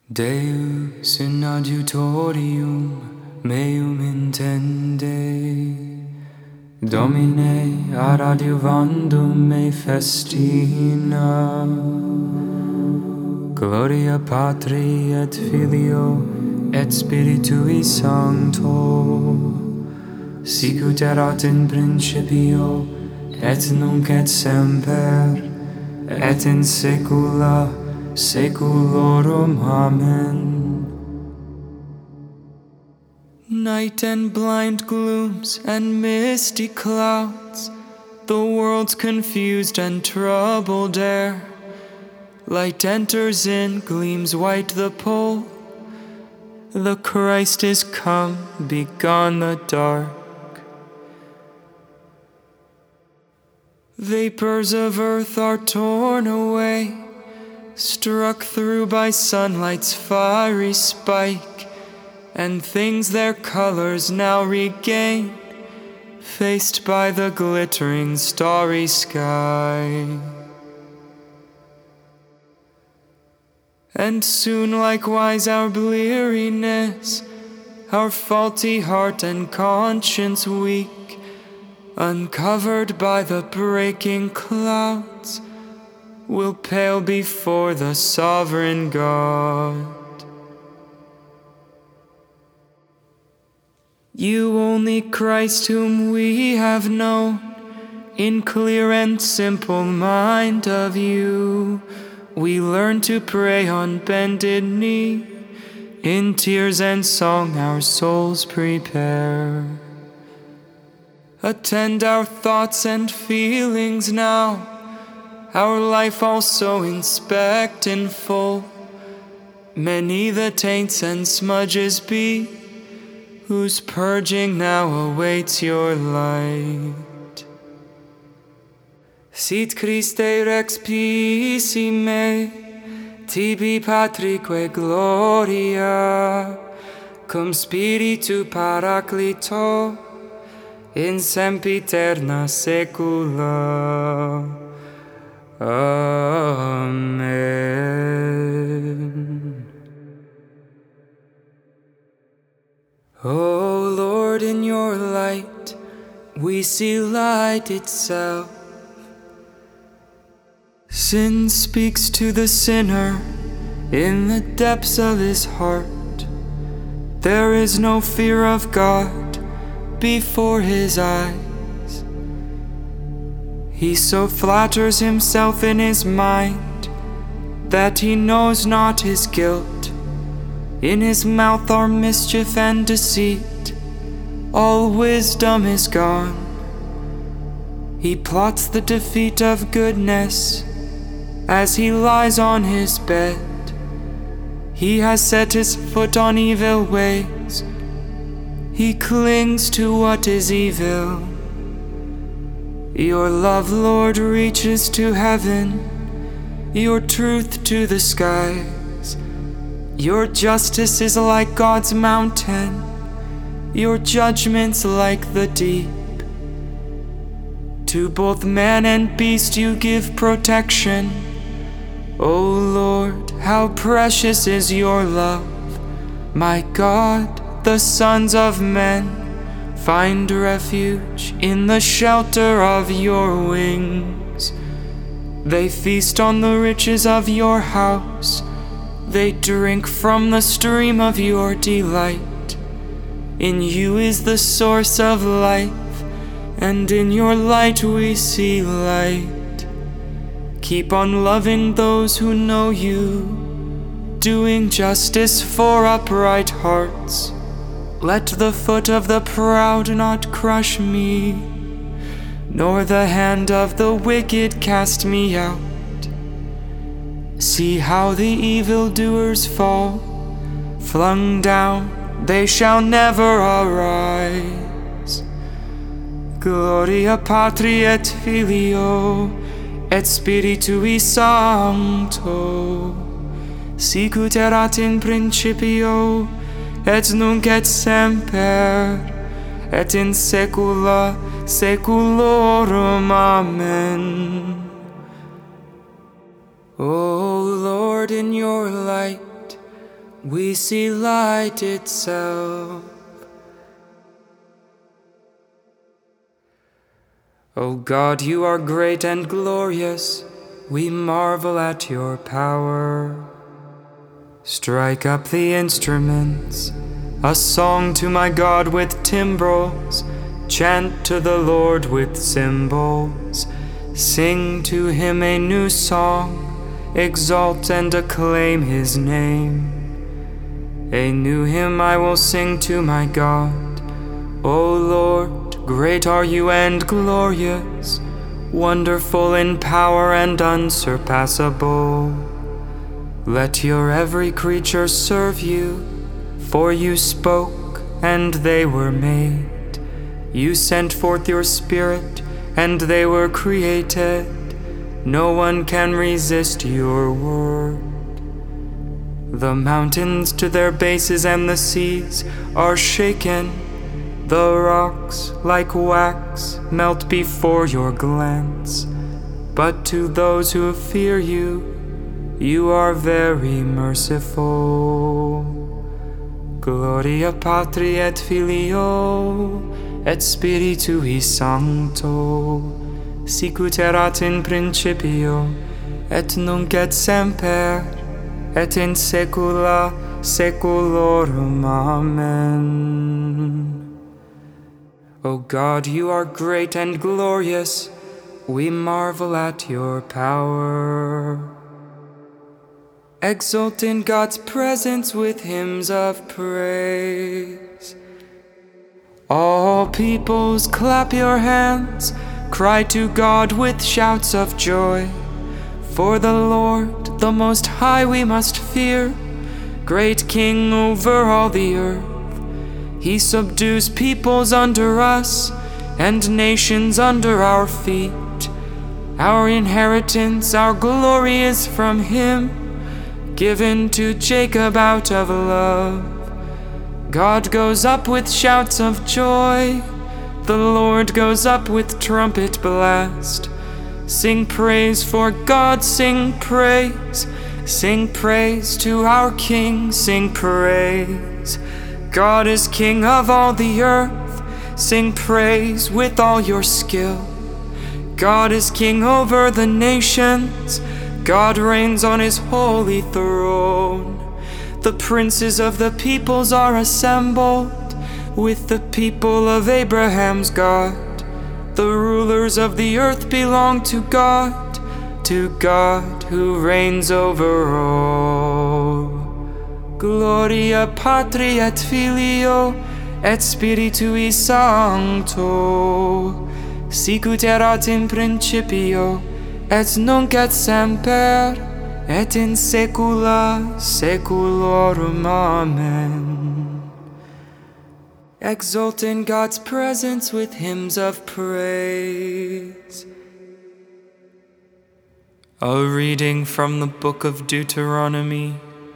Deus in adiutorium meum intende, Domine ad adiuvandum me festina. Gloria Patri et Filio et Spiritui Sancto, sicut erat in principio et nunc et semper et in saecula saeculorum. Amen. Night and blind glooms and misty clouds, the world's confused and troubled air. Light enters in, gleams white the pole. The Christ is come, begone the dark. Vapors of earth are torn away, struck through by sunlight's fiery spike, and things their colors now regain, faced by the glittering starry sky. And soon likewise our bleariness, our faulty heart and conscience weak, uncovered by the breaking clouds, will pale before the sovereign God. You only Christ whom we have known, in clear and simple mind of you, we learn to pray on bended knee, in tears and song our souls prepare. Attend our thoughts and feelings now, our life also inspect in full. Many the taints and smudges be, whose purging now awaits your light. Sit Christe Rex Pissime, tibi Patrique gloria, cum Spiritu Paraclito, in sempiterna saecula. Amen. O Lord, in your light we see light itself. Sin speaks to the sinner in the depths of his heart. There is no fear of God before his eyes. He so flatters himself in his mind that he knows not his guilt. In his mouth are mischief and deceit, all wisdom is gone. He plots the defeat of goodness as he lies on his bed. He has set his foot on evil ways, he clings to what is evil. Your love, Lord, reaches to heaven, your truth to the skies. Your justice is like God's mountain, your judgments like the deep. To both man and beast you give protection. O Lord, how precious is your love. My God, the sons of men find refuge in the shelter of your wings. They feast on the riches of your house, they drink from the stream of your delight. In you is the source of life, and in your light we see light. Keep on loving those who know you, doing justice for upright hearts. Let the foot of the proud not crush me, nor the hand of the wicked cast me out. See how the evildoers fall, flung down, they shall never arise. Gloria Patri et Filio et Spiritui Sancto, sicut erat in principio et nunc et semper et in saecula saeculorum. Amen. O Lord, in your light we see light itself. O God, you are great and glorious, we marvel at your power. Strike up the instruments, a song to my God with timbrels, chant to the Lord with cymbals, sing to him a new song, exalt and acclaim his name. A new hymn I will sing to my God. O Lord, great are you and glorious, wonderful in power and unsurpassable. Let your every creature serve you, for you spoke, and they were made. You sent forth your Spirit, and they were created. No one can resist your word. The mountains to their bases and the seas are shaken. The rocks, like wax, melt before your glance. But to those who fear you, you are very merciful. Gloria Patri et Filio et Spiritui Sancto, sicut erat in principio, et nunc et semper, et in saecula saeculorum. Amen. O God, you are great and glorious, we marvel at your power. Exult in God's presence with hymns of praise. All peoples, clap your hands, cry to God with shouts of joy. For the Lord, the Most High, we must fear, great King over all the earth. He subdues peoples under us, and nations under our feet. Our inheritance, our glory is from him, given to Jacob out of love. God goes up with shouts of joy, the Lord goes up with trumpet blast. Sing praise for God, sing praise to our King, sing praise. God is King of all the earth, sing praise with all your skill. God is King over the nations, God reigns on his holy throne. The princes of the peoples are assembled with the people of Abraham's God. The rulers of the earth belong to God who reigns over all. Gloria Patri et Filio et Spiritui Sancto, sicut erat in principio, et nunc et semper, et in saecula saeculorum. Amen. Exult in God's presence with hymns of praise. A reading from the book of Deuteronomy.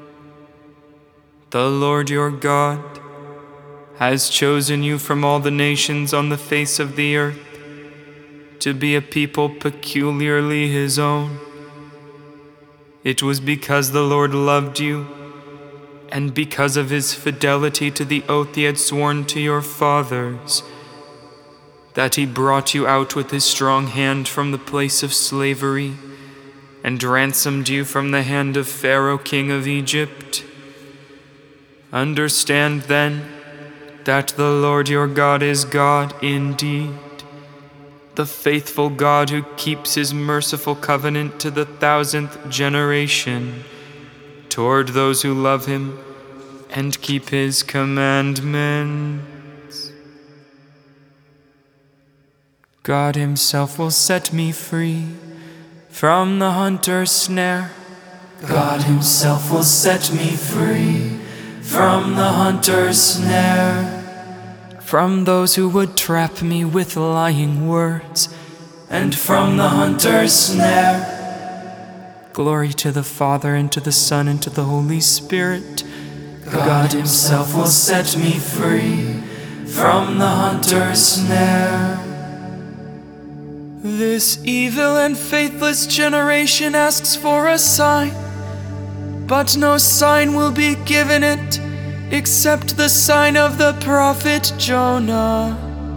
The Lord your God has chosen you from all the nations on the face of the earth to be a people peculiarly his own. It was because the Lord loved you, and because of his fidelity to the oath he had sworn to your fathers, that he brought you out with his strong hand from the place of slavery, and ransomed you from the hand of Pharaoh, king of Egypt. Understand then that the Lord your God is God indeed, the faithful God who keeps his merciful covenant to the 1,000th generation toward those who love him and keep his commandments. God himself will set me free from the hunter's snare. God himself will set me free from the hunter's snare, from those who would trap me with lying words, and from the hunter's snare. Glory to the Father, and to the Son, and to the Holy Spirit. God himself will set me free from the hunter's snare. This evil and faithless generation asks for a sign, but no sign will be given it except the sign of the prophet Jonah.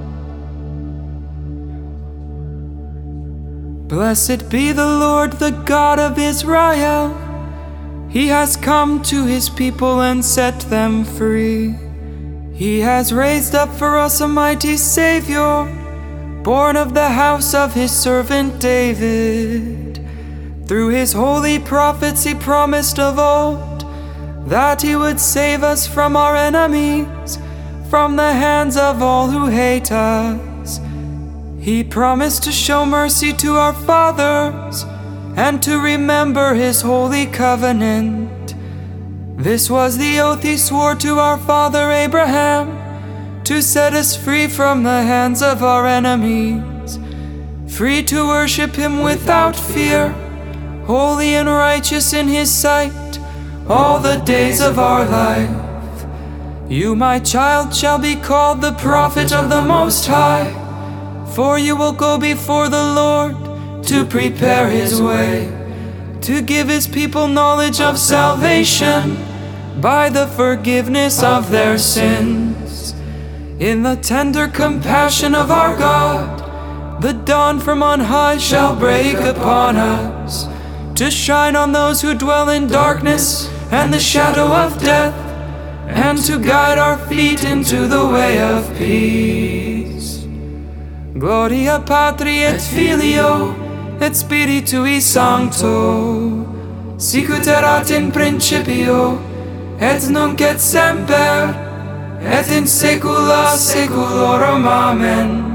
Blessed be the Lord, the God of Israel. He has come to his people and set them free. He has raised up for us a mighty Savior, born of the house of his servant David. Through his holy prophets he promised of old that he would save us from our enemies, from the hands of all who hate us. He promised to show mercy to our fathers and to remember his holy covenant. This was the oath he swore to our father Abraham, to set us free from the hands of our enemies, free to worship him without fear, holy and righteous in his sight all the days of our life. You, my child, shall be called the prophet of the Most High, for you will go before the Lord to prepare his way, to give his people knowledge of salvation by the forgiveness of their sins. In the tender compassion of our God, the dawn from on high shall break upon us, to shine on those who dwell in darkness and the shadow of death, and to guide our feet into the way of peace. Gloria Patri et Filio et Spiritui Sancto, sicut erat in principio, et nunc et semper, et in saecula saeculorum. Amen.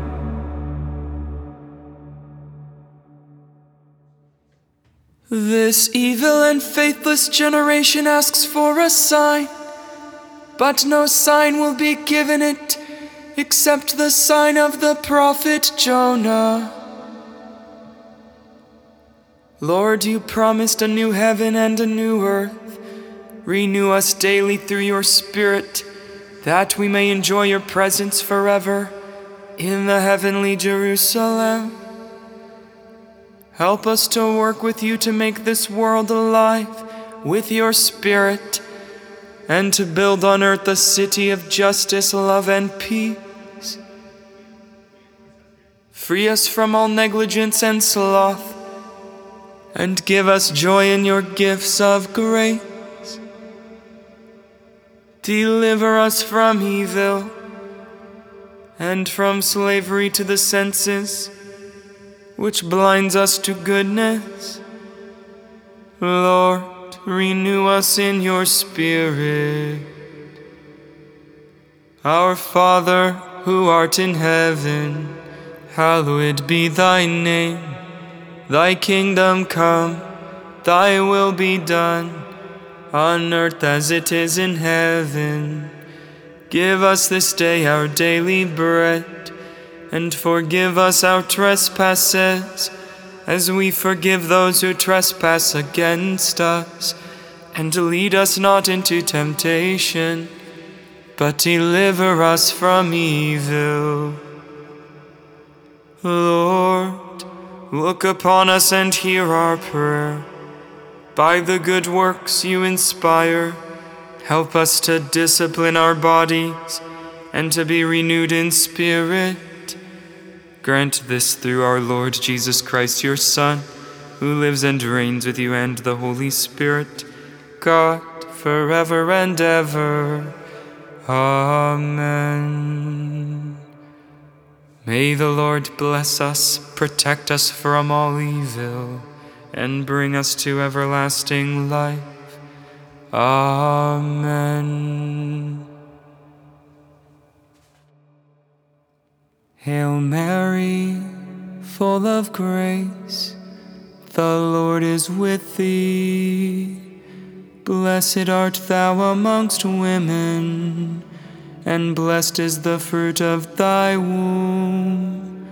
This evil and faithless generation asks for a sign, but no sign will be given it except the sign of the prophet Jonah. Lord, you promised a new heaven and a new earth. Renew us daily through your Spirit, that we may enjoy your presence forever in the heavenly Jerusalem. Help us to work with you to make this world alive with your Spirit, and to build on earth a city of justice, love, and peace. Free us from all negligence and sloth, and give us joy in your gifts of grace. Deliver us from evil, and from slavery to the senses, which blinds us to goodness. Lord, renew us in your Spirit. Our Father, who art in heaven, hallowed be thy name. Thy kingdom come, thy will be done, on earth as it is in heaven. Give us this day our daily bread, and forgive us our trespasses, as we forgive those who trespass against us. And lead us not into temptation, but deliver us from evil. Lord, look upon us and hear our prayer. By the good works you inspire, help us to discipline our bodies and to be renewed in spirit. Grant this through our Lord Jesus Christ, your Son, who lives and reigns with you and the Holy Spirit, God, forever and ever. Amen. May the Lord bless us, protect us from all evil, and bring us to everlasting life. Amen. Hail Mary, full of grace, the Lord is with thee. Blessed art thou amongst women, and blessed is the fruit of thy womb,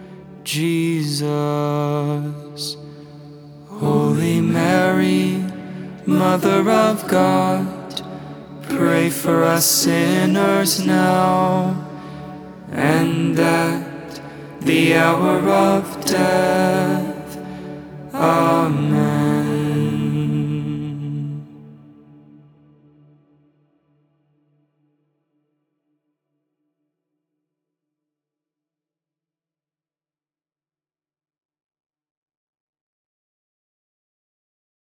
Jesus. Holy Mary, Mother of God, pray for us sinners now and at the hour of death. Amen.